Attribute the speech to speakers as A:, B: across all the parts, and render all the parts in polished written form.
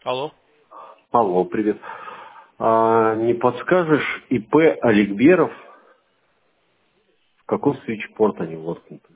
A: Алло.
B: Алло, привет. Не подскажешь, ИП Аликберов, в какой свитчпорт они воткнуты?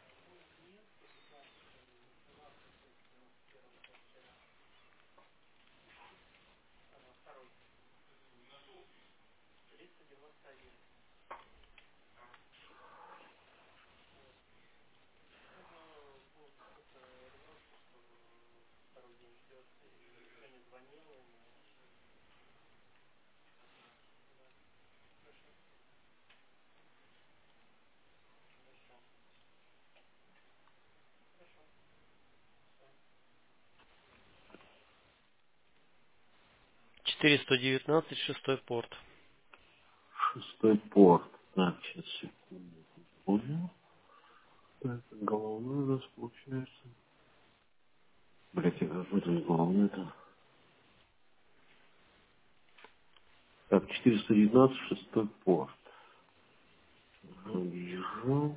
A: 419, шестой порт.
B: Шестой порт. Так, сейчас секунду. Понял. Так, головной у нас получается. Блять, я какой тут головной-то? Так, 419, шестой порт. Вижу.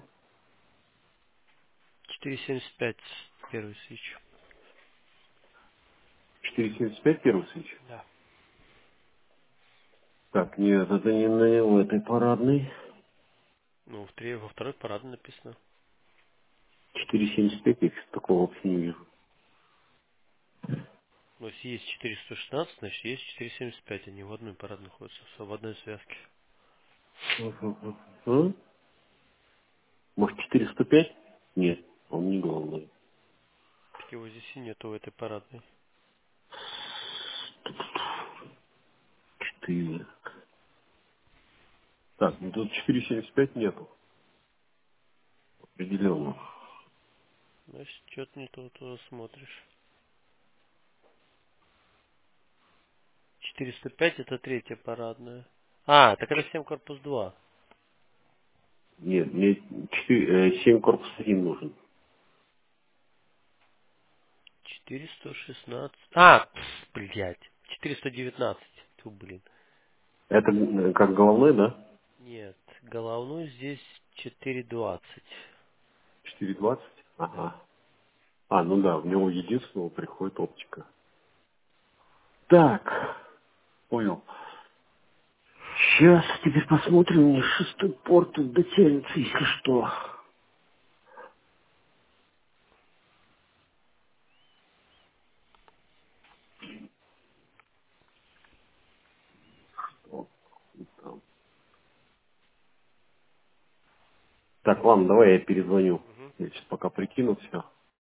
A: 475, первый свич.
B: 475 первый свич.
A: Да.
B: Так, нет, это не на этой парадной.
A: Ну, во второй парадной написано.
B: 475 я такого вообще не вижу.
A: Но если есть 416, значит есть 475. Они в одной парадной находятся, в одной связке.
B: А? Может 405? Нет, он не головной.
A: Так его здесь и нету в этой парадной.
B: 4. Так, ну тут 475 нету. Определенно.
A: Значит, что-то не то туда смотришь. 405 это третья парадная. А, так это 7 корпус 2.
B: Нет, мне 7 корпус 1 нужен.
A: 416. А, блядь. 419. Тьфу, блин.
B: Это как головной, да?
A: Нет, головной здесь 420.
B: 420?
A: Да.
B: Ага. А, ну да, в него единственного приходит оптика. Так, понял. Сейчас теперь посмотрим, мне шестой порт тут дотянется, если что. Вот там. Так, ладно, давай я перезвоню.
A: Мгм.
B: Я сейчас пока прикину все.